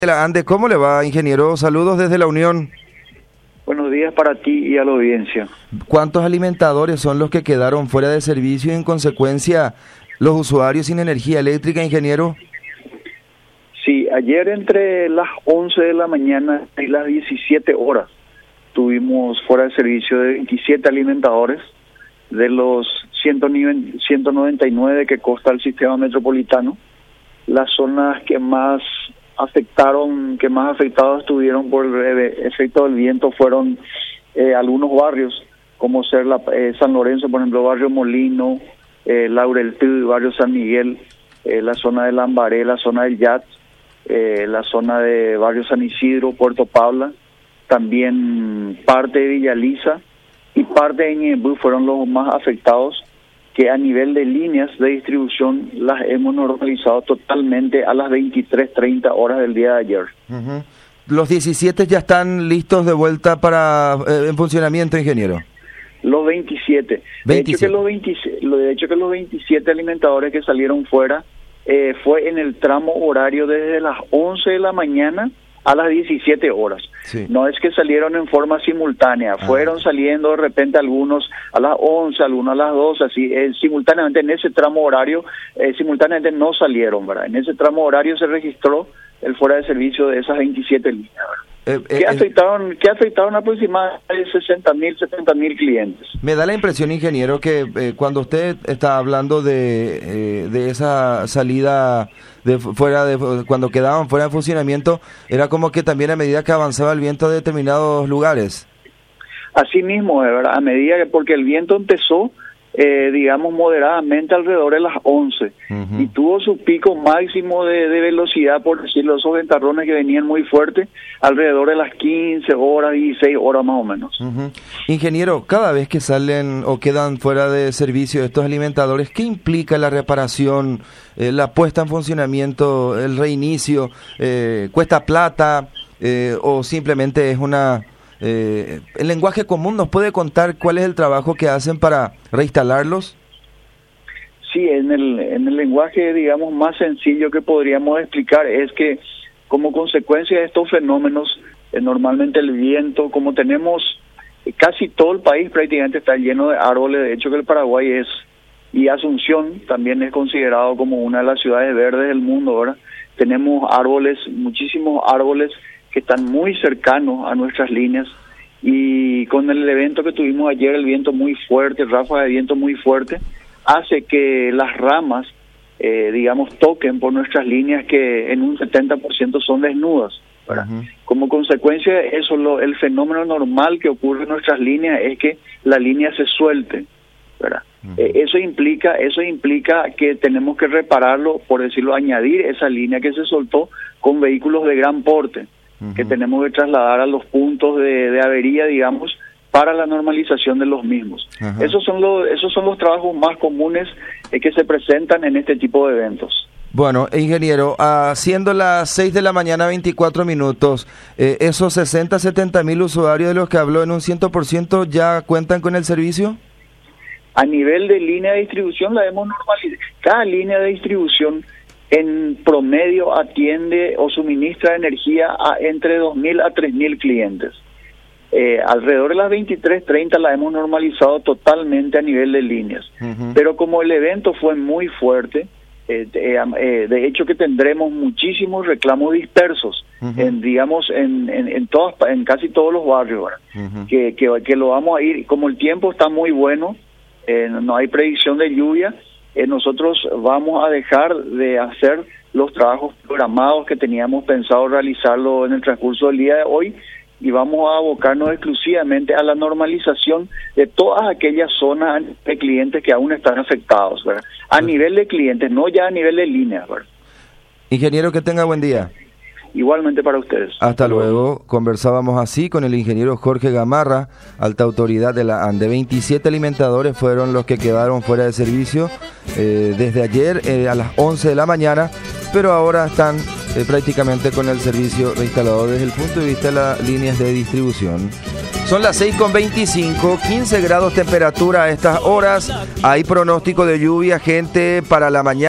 La Ande, ¿cómo le va, ingeniero? Saludos desde la Unión. Buenos días para ti y a la audiencia. ¿Cuántos alimentadores son los que quedaron fuera de servicio y en consecuencia los usuarios sin energía eléctrica, ingeniero? Sí, ayer entre las 11 de la mañana y las 17 horas tuvimos fuera de servicio de 27 alimentadores de los 199 que consta el sistema metropolitano. Las zonas que más afectados estuvieron por el efecto del viento fueron algunos barrios, como ser San Lorenzo, por ejemplo, barrio Molino, Laureltí, barrio San Miguel, la zona de Lambaré, la zona del Yat, la zona de barrio San Isidro, Puerto Paula, también parte de Villaliza y parte de Ñemby fueron los más afectados, que a nivel de líneas de distribución las hemos normalizado totalmente a las 23:30 horas del día de ayer. Uh-huh. ¿Los 17 ya están listos de vuelta para en funcionamiento, ingeniero? Los 27. De hecho que los 27 alimentadores que salieron fuera fue en el tramo horario desde las 11 de la mañana a las 17 horas. Sí. No es que salieron en forma simultánea, fueron saliendo de repente algunos a las 11, algunos a las 12, así, simultáneamente en ese tramo horario, simultáneamente no salieron, ¿verdad? En ese tramo horario se registró el fuera de servicio de esas 27 líneas, ¿verdad? Que afectaron aproximadamente 60.000, 70.000 clientes. Me da la impresión, ingeniero, que cuando usted está hablando de esa salida cuando quedaban fuera de funcionamiento, era como que también a medida que avanzaba el viento de determinados lugares. Así mismo, ¿verdad? A medida porque el viento empezó, digamos, moderadamente alrededor de las 11 y tuvo su pico máximo de velocidad, por decirlo, esos ventarrones que venían muy fuertes, alrededor de las 15 horas, 16 horas más o menos. Ingeniero, cada vez que salen o quedan fuera de servicio estos alimentadores, ¿qué implica la reparación, la puesta en funcionamiento, el reinicio? ¿Cuesta plata o simplemente es una... ¿el lenguaje común nos puede contar cuál es el trabajo que hacen para reinstalarlos? Sí, en el lenguaje, digamos, más sencillo que podríamos explicar es que como consecuencia de estos fenómenos, normalmente el viento, como tenemos casi todo el país prácticamente está lleno de árboles, de hecho que el Paraguay y Asunción también es considerado como una de las ciudades verdes del mundo, ¿verdad? Tenemos árboles, muchísimos árboles que están muy cercanos a nuestras líneas, y con el evento que tuvimos ayer, el viento muy fuerte, ráfaga de viento muy fuerte, hace que las ramas, digamos, toquen por nuestras líneas que en un 70% son desnudas, ¿verdad? Como consecuencia de eso, el fenómeno normal que ocurre en nuestras líneas es que la línea se suelte, ¿verdad? Eso implica que tenemos que repararlo, por decirlo, añadir esa línea que se soltó con vehículos de gran porte, que tenemos que trasladar a los puntos de avería, digamos, para la normalización de los mismos. Esos son los trabajos más comunes que se presentan en este tipo de eventos. Bueno, ingeniero, siendo las 6 de la mañana, 24 minutos, ¿esos 70.000 usuarios de los que habló en un 100% ya cuentan con el servicio? A nivel de línea de distribución la hemos normalizado. Cada línea de distribución en promedio atiende o suministra energía a entre 2.000 a 3.000 clientes. Alrededor de las 23:30 la hemos normalizado totalmente a nivel de líneas. Pero como el evento fue muy fuerte, de hecho que tendremos muchísimos reclamos dispersos, en casi todos los barrios, que lo vamos a ir, como el tiempo está muy bueno, no hay predicción de lluvia, nosotros vamos a dejar de hacer los trabajos programados que teníamos pensado realizarlo en el transcurso del día de hoy y vamos a abocarnos exclusivamente a la normalización de todas aquellas zonas de clientes que aún están afectados, ¿verdad? A nivel de clientes, no ya a nivel de líneas, ¿verdad? Ingeniero, que tenga buen día. Igualmente para ustedes. Hasta luego. Conversábamos así con el ingeniero Jorge Gamarra, alta autoridad de la ANDE. 27 alimentadores fueron los que quedaron fuera de servicio desde ayer a las 11 de la mañana, pero ahora están prácticamente con el servicio reinstalado desde el punto de vista de las líneas de distribución. Son las 6:25, 15 grados temperatura a estas horas. Hay pronóstico de lluvia, gente, para la mañana.